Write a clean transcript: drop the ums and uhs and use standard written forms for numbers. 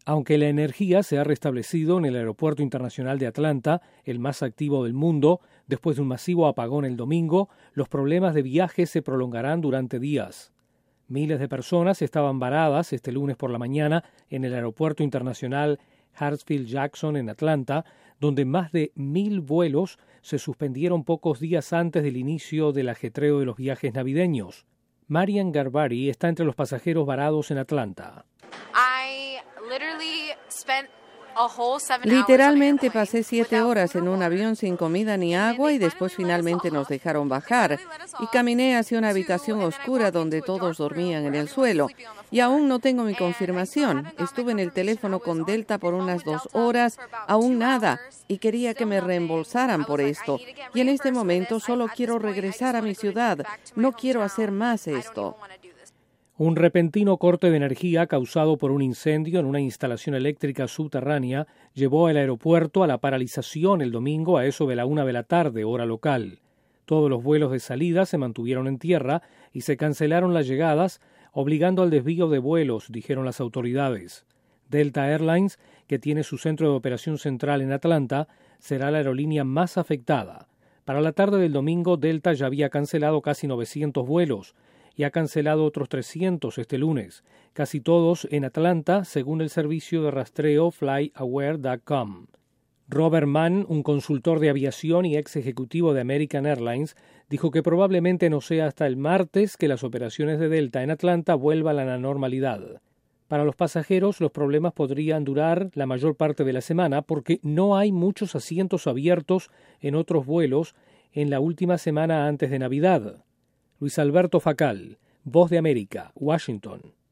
Aunque la energía se ha restablecido en el Aeropuerto Internacional de Atlanta, el más activo del mundo, después de un masivo apagón el domingo, los problemas de viaje se prolongarán durante días. Miles de personas estaban varadas este lunes por la mañana en el Aeropuerto Internacional Hartsfield-Jackson en Atlanta, donde más de 1,000 vuelos se suspendieron pocos días antes del inicio del ajetreo de los viajes navideños. Marian Garbari está entre los pasajeros varados en Atlanta. Literalmente pasé 7 horas en un avión sin comida ni agua y después finalmente nos dejaron bajar y caminé hacia una habitación oscura donde todos dormían en el suelo y aún no tengo mi confirmación. Estuve en el teléfono con Delta por unas 2 horas, aún nada, y quería que me reembolsaran por esto. Y en este momento solo quiero regresar a mi ciudad, no quiero hacer más esto. Un repentino corte de energía causado por un incendio en una instalación eléctrica subterránea llevó al aeropuerto a la paralización el domingo a eso de la 1 de la tarde, hora local. Todos los vuelos de salida se mantuvieron en tierra y se cancelaron las llegadas, obligando al desvío de vuelos, dijeron las autoridades. Delta Airlines, que tiene su centro de operación central en Atlanta, será la aerolínea más afectada. Para la tarde del domingo, Delta ya había cancelado casi 900 vuelos, y ha cancelado otros 300 este lunes, casi todos en Atlanta, según el servicio de rastreo FlyAware.com. Robert Mann, un consultor de aviación y ex ejecutivo de American Airlines, dijo que probablemente no sea hasta el martes que las operaciones de Delta en Atlanta vuelvan a la normalidad. Para los pasajeros, los problemas podrían durar la mayor parte de la semana porque no hay muchos asientos abiertos en otros vuelos en la última semana antes de Navidad. Luis Alberto Facal, Voz de América, Washington.